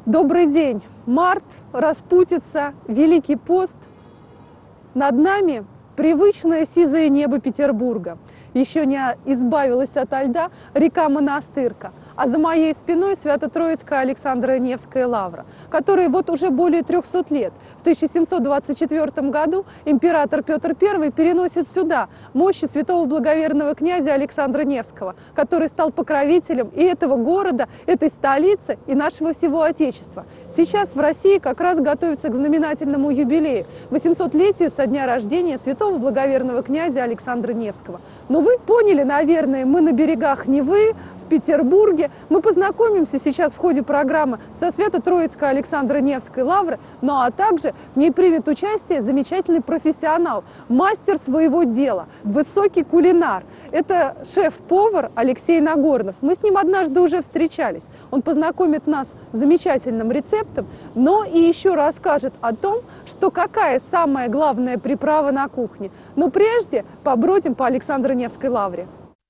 Добрый день! Март, распутица, Великий пост. Над нами привычное сизое небо Петербурга. Еще не избавилась ото льда река Монастырка. А за моей спиной Свято-Троицкая Александро-Невская лавра, которой вот уже более 300 лет. В 1724 году император Петр I переносит сюда мощи святого благоверного князя Александра Невского, который стал покровителем и этого города, этой столицы, и нашего всего Отечества. Сейчас в России как раз готовится к знаменательному юбилею, 800-летию со дня рождения святого благоверного князя Александра Невского. Но вы поняли, наверное, мы на берегах Невы, в Петербурге. Мы познакомимся сейчас в ходе программы со Свято-Троицкой Александро-Невской лавры, ну а также в ней примет участие замечательный профессионал, мастер своего дела, высокий кулинар. Это шеф-повар Алексей Нагорнов. Мы с ним однажды уже встречались. Он познакомит нас с замечательным рецептом, но и еще расскажет о том, что какая самая главная приправа на кухне. Но прежде побродим по Александро-Невской лавре.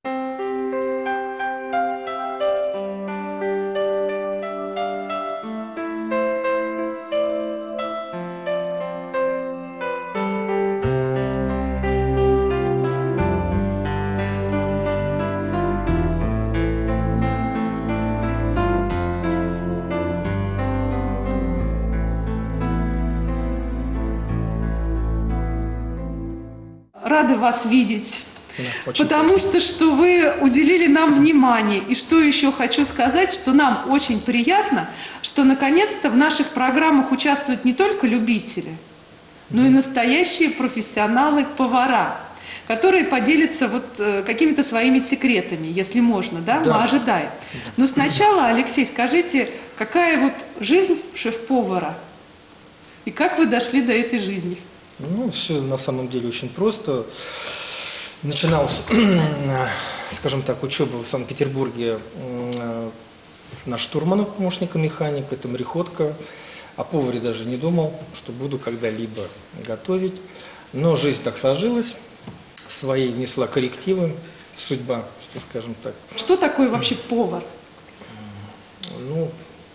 Рады вас видеть, потому что вы уделили нам внимание. И что еще хочу сказать, что нам очень приятно, что наконец-то в наших программах участвуют не только любители, но и настоящие профессионалы-повара, которые поделятся вот какими-то своими секретами, если можно, да? Мы ожидаем. Но сначала, Алексей, скажите, какая вот жизнь шеф-повара и как вы дошли до этой жизни? Ну, все на самом деле очень просто. Начиналась, скажем так, учеба в Санкт-Петербурге на штурмана, помощника механика, это мореходка. О поваре даже не думал, что буду когда-либо готовить. Но жизнь так сложилась, свои внесла коррективы, судьба, что скажем так. Что такое вообще повар? Ну,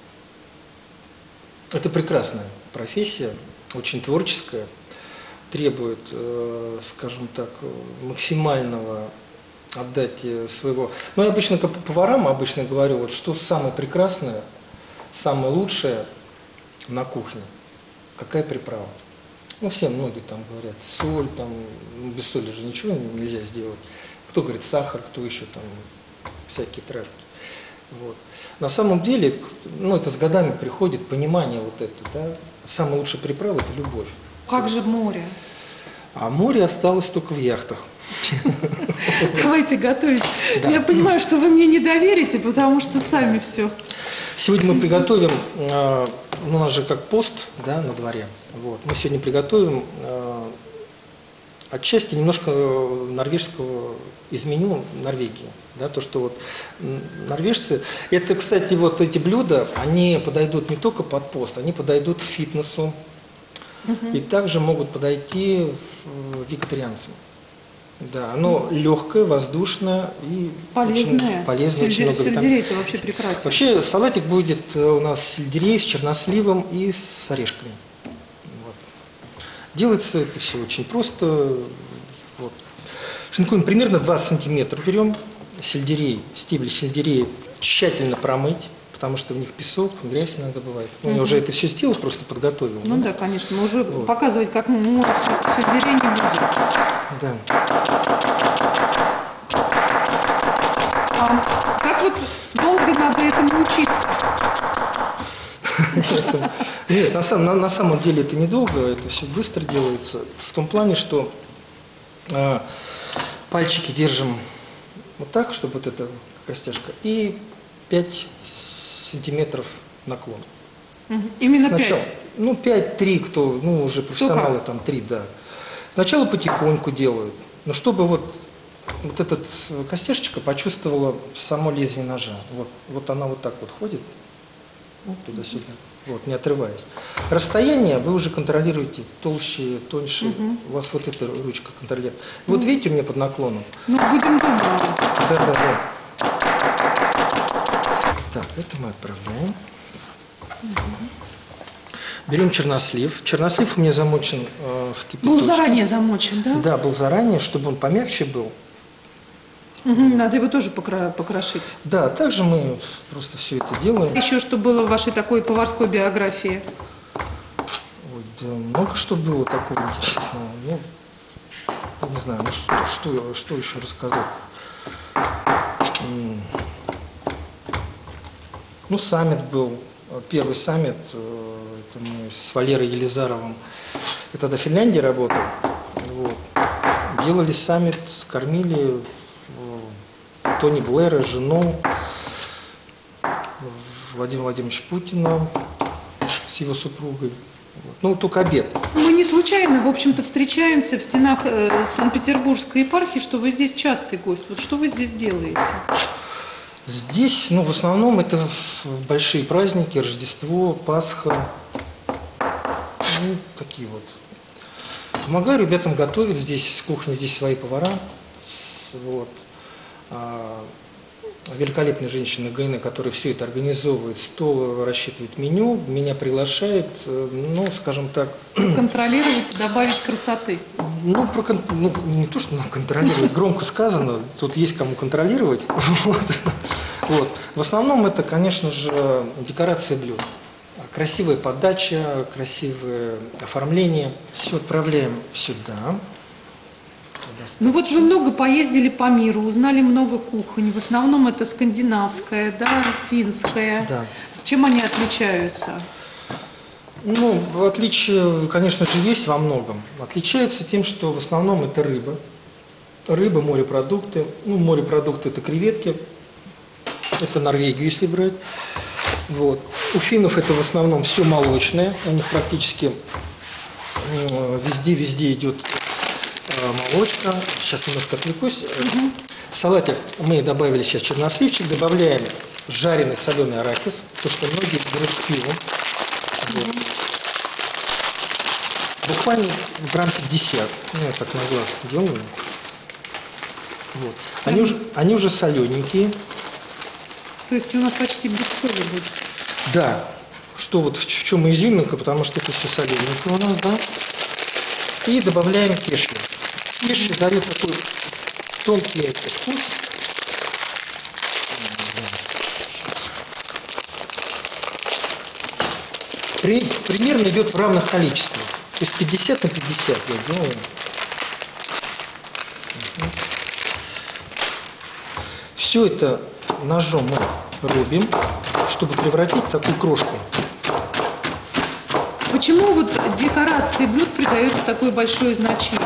это прекрасная профессия, очень творческая. Требует, скажем так, максимального отдать своего. Ну, я обычно как поварам обычно говорю, вот что самое прекрасное, самое лучшее на кухне. Какая приправа? Ну, все многие там говорят, соль, там, ну, без соли же ничего нельзя сделать. Кто говорит сахар, кто еще там, всякие травки. Вот. На самом деле, ну, это с годами приходит понимание вот это, да. Самая лучшая приправа – это любовь. Как же море? А море осталось только в яхтах. Давайте готовить. Да. Я понимаю, что вы мне не доверите, потому что сами все. Сегодня мы приготовим, ну, у нас же как пост, да, на дворе. Вот. Мы сегодня приготовим отчасти немножко норвежского из меню Норвегии. Да, то, что вот норвежцы, это, кстати, вот эти блюда, они подойдут не только под пост, они подойдут к фитнесу. И также могут подойти вегетарианцам. Да, оно легкое, воздушное и полезное. Сельдерей это вообще прекрасно. Вообще салатик будет у нас сельдерей с черносливом и с орешками. Вот. Делается это все очень просто. Вот. Шинкуем примерно 20 сантиметров. Берем сельдерей, стебель сельдерея тщательно промыть. Потому что в них песок, грязь иногда бывает. Ну, я уже это все сделал, просто подготовил. Ну да, конечно. Мы уже показывать, как мы сельдерей не будем. Да. А как вот долго надо этому учиться? Нет, на самом деле это недолго, это все быстро делается. В том плане, что пальчики держим вот так, чтобы вот эта костяшка, и 5 сантиметров наклон. Именно сначала, 5? Ну, 5-3, кто, ну, уже профессионалы, там 3, да. Сначала потихоньку делают, но чтобы вот эта костяшечка почувствовала само лезвие ножа. Вот она вот так вот ходит, вот туда-сюда, вот, не отрываясь. Расстояние вы уже контролируете толще, тоньше, у вас вот эта ручка контролирует. Вот видите у меня под наклоном? Ну, будем думать. Да. Так, это мы отправляем. Берем чернослив. Чернослив у меня замочен в кипяточке. Был заранее замочен, да? Да, был заранее, чтобы он помягче был. Надо его тоже покрошить. Да, также мы просто все это делаем. Еще что было в вашей такой поварской биографии? Ой, да, много что было такого интересного. Ну, не знаю, ну что еще рассказать. Ну, саммит был, первый саммит, это мы с Валерой Елизаровым, я тогда в Финляндии работал, вот. Делали саммит, кормили Тони Блэра, жену, Владимира Владимировича Путина с его супругой. Вот. Ну, только обед. Мы не случайно, в общем-то, встречаемся в стенах Санкт-Петербургской епархии, что вы здесь частый гость. Вот что вы здесь делаете? Здесь, ну, в основном это большие праздники, Рождество, Пасха, ну, такие вот. Помогаю ребятам готовить, здесь с кухни, здесь свои повара, вот. Великолепная женщина Гайна, которая все это организовывает, стол рассчитывает меню, меня приглашает, ну, скажем так... Контролировать, добавить красоты. Ну, не то, что контролировать, громко сказано, тут есть кому контролировать. Вот. В основном это, конечно же, декорация блюд. Красивая подача, красивое оформление. Все отправляем сюда. Ну вот вы много поездили по миру, узнали много кухонь. В основном это скандинавская, да, финская. Да. Чем они отличаются? Ну, отличие, конечно же, есть во многом. Отличается тем, что в основном это рыба. Рыба, морепродукты. Ну, морепродукты – это креветки. Это Норвегию, если брать. Вот. У финнов это в основном все молочное. У них практически везде идет молочка. Сейчас немножко отвлекусь. В салате мы добавили сейчас черносливчик. Добавляем жареный соленый арахис. То, что многие берут с пивом. Вот. Буквально грамм 50. Ну, я так на глаз делаю. Вот. Они уже солененькие. То есть у нас почти без соли будет. Да. Что вот в чем изюминка, потому что это все солененькое у нас, да. И добавляем кешью. Кешью дает такой тонкий вкус. Примерно идет в равных количествах. То есть 50 на 50 я делаю. Все это ножом мы рубим, чтобы превратить в такую крошку. Почему вот декорации блюд придается такое большое значение?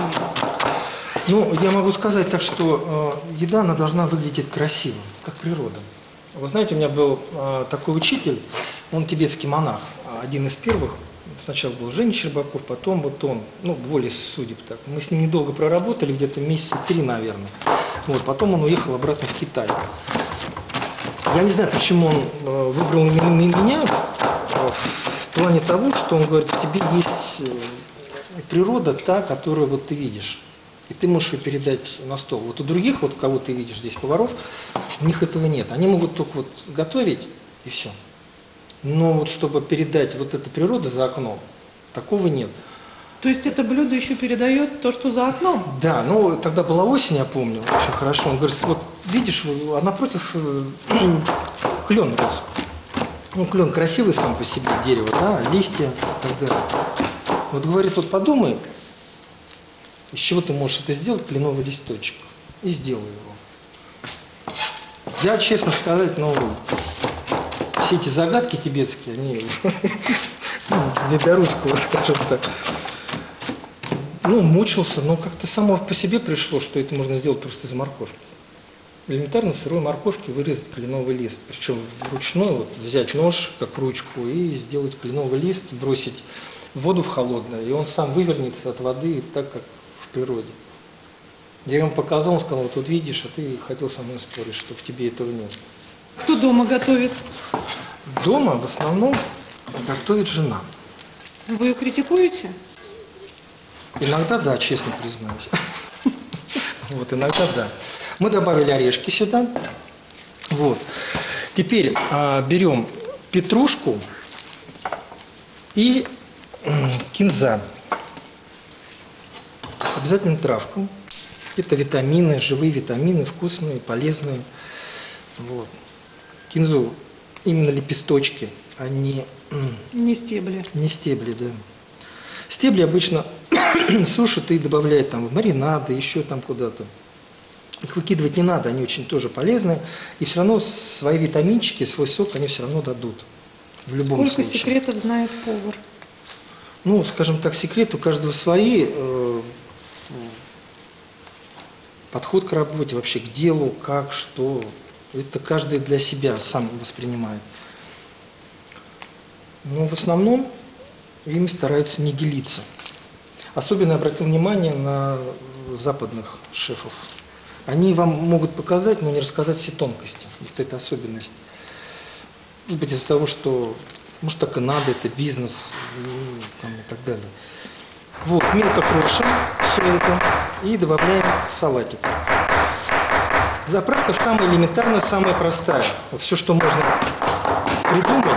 Ну, я могу сказать так, что еда, она должна выглядеть красиво, как природа. Вы знаете, у меня был такой учитель, он тибетский монах, один из первых. Сначала был Женя Щербаков, потом вот он, ну, волей судеб так. Мы с ним недолго проработали, где-то месяца 3, наверное. Вот, потом он уехал обратно в Китай. Я не знаю, почему он выбрал меня, в плане того, что он говорит, в тебе есть природа та, которую вот ты видишь. И ты можешь ее передать на стол. Вот у других, вот кого ты видишь здесь, поваров, у них этого нет. Они могут только вот готовить и все. Но вот чтобы передать вот эту природу за окном, такого нет. То есть это блюдо еще передает то, что за окном? Да, ну тогда была осень, я помню, очень хорошо. Он говорит, вот видишь, а напротив клен рос. Ну, клен красивый сам по себе, дерево, да, листья и так далее. Вот говорит, вот подумай, из чего ты можешь это сделать, кленовый листочек, и сделай его. Я, честно сказать, ну, все эти загадки тибетские, они не для русского, скажем так. Ну, мучился, но как-то само по себе пришло, что это можно сделать просто из морковки. Элементарно сырой морковки вырезать кленовый лист. Причем вручную вот, взять нож, как ручку, и сделать кленовый лист, бросить в воду в холодную, и он сам вывернется от воды так, как в природе. Я ему показал, он сказал, вот тут видишь, а ты хотел со мной спорить, что в тебе этого нет. Кто дома готовит? Дома в основном готовит жена. Вы ее критикуете? Иногда да, честно признаюсь. Вот, иногда да. Мы добавили орешки сюда. Вот. Теперь берем петрушку. И кинза. Обязательно травка. Это витамины, живые витамины, вкусные, полезные. Вот. Кинзу именно лепесточки, а не стебли. Не стебли, да. Стебли обычно сушат и добавляют там в маринады, еще там куда-то. Их выкидывать не надо, они очень тоже полезные. И все равно свои витаминчики, свой сок они все равно дадут. В любом Сколько случае. секретов знает повар? Ну, скажем так, секрет у каждого свои. Подход к работе, вообще к делу, как, что. Это каждый для себя сам воспринимает. Но в основном ими стараются не делиться. Особенно обратил внимание на западных шефов. Они вам могут показать, но не рассказать все тонкости. Вот эта особенность. Может быть, из-за того, что, может, так и надо, это бизнес там, и так далее. Вот, мелко крошим все это и добавляем в салатик. Заправка самая элементарная, самая простая. Вот все, что можно придумать.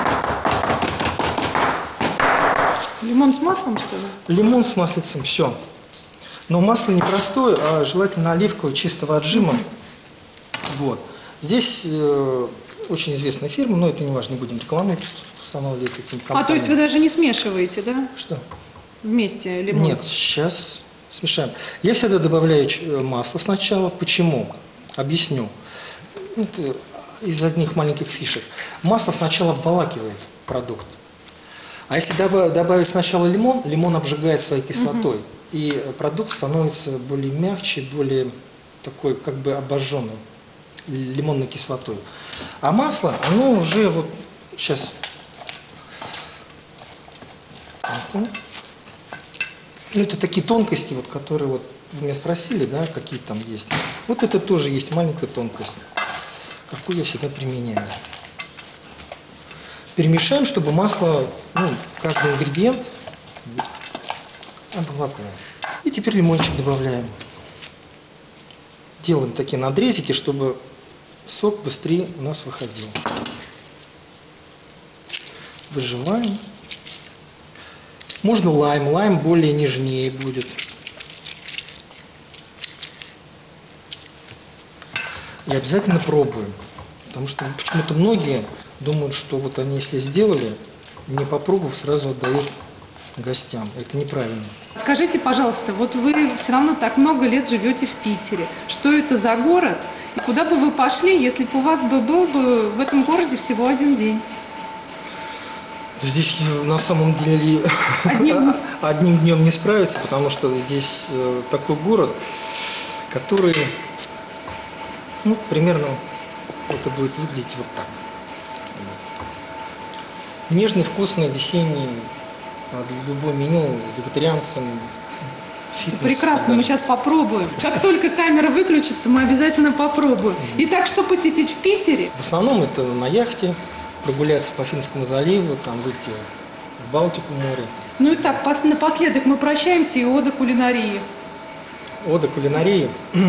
Лимон с маслом, что ли? Лимон с маслицем, все. Но масло не простое, а желательно оливковое, чистого отжима. Вот. Здесь очень известная фирма, но это не важно, не будем рекламировать, устанавливать этим компаниям. То есть вы даже не смешиваете, да? Что? Вместе лимон? Нет, сейчас смешаем. Я всегда добавляю масло сначала. Почему? Объясню. Это из одних маленьких фишек. Масло сначала обволакивает продукт. А если добавить сначала лимон, лимон обжигает своей кислотой. И продукт становится более мягче, более такой как бы обожженный лимонной кислотой. А масло, оно уже вот сейчас. Ну, это такие тонкости, вот, которые вот вы меня спросили, да, какие там есть. Вот это тоже есть маленькая тонкость, какую я всегда применяю. Перемешаем, чтобы масло, ну, каждый ингредиент обволакло. И теперь лимончик добавляем. Делаем такие надрезики, чтобы сок быстрее у нас выходил. Выжимаем. Можно лайм. Лайм более нежнее будет. И обязательно пробуем. Потому что почему-то многие думают, что вот они если сделали, не попробовав, сразу отдают гостям. Это неправильно. Скажите, пожалуйста, вот вы все равно так много лет живете в Питере. Что это за город? И куда бы вы пошли, если бы у вас был бы в этом городе всего один день? Здесь на самом деле одним днем не справиться, потому что здесь такой город, который, ну, примерно это будет выглядеть вот так. Нежный, вкусный, весенний, любое меню, вегетарианцам, фитнес. Прекрасно, мы сейчас попробуем. Как только камера выключится, мы обязательно попробуем. Итак, что посетить в Питере? В основном это на яхте, прогуляться по Финскому заливу, там выйти в Балтику море. Ну и так, напоследок мы прощаемся и ода кулинарии. Ода кулинарии.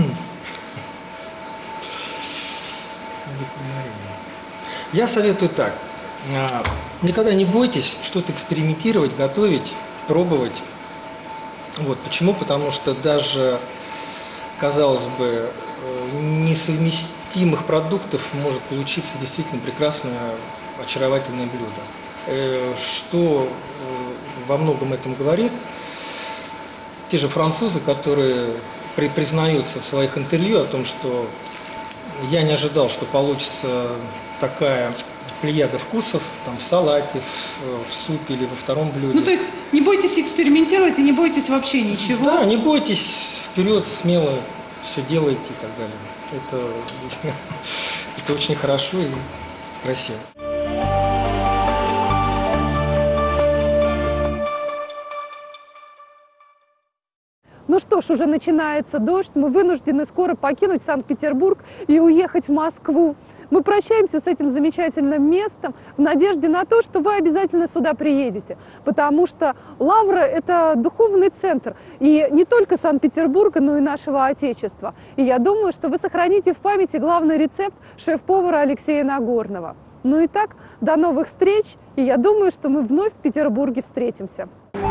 Я советую так. Никогда не бойтесь что-то экспериментировать, готовить, пробовать. Вот. Почему? Потому что даже, казалось бы, несовместимых продуктов может получиться действительно прекрасное, очаровательное блюдо. Что во многом этом говорит? Те же французы, которые признаются в своих интервью о том, что я не ожидал, что получится такая плеяда вкусов там, в салате, в супе или во втором блюде. Ну, то есть не бойтесь экспериментировать и не бойтесь вообще ничего. Да, не бойтесь, вперед, смело все делайте и так далее. Это очень хорошо и красиво. Ну что ж, уже начинается дождь, мы вынуждены скоро покинуть Санкт-Петербург и уехать в Москву. Мы прощаемся с этим замечательным местом в надежде на то, что вы обязательно сюда приедете, потому что Лавра – это духовный центр, и не только Санкт-Петербурга, но и нашего Отечества. И я думаю, что вы сохраните в памяти главный рецепт шеф-повара Алексея Нагорного. Ну и так, до новых встреч, и я думаю, что мы вновь в Петербурге встретимся.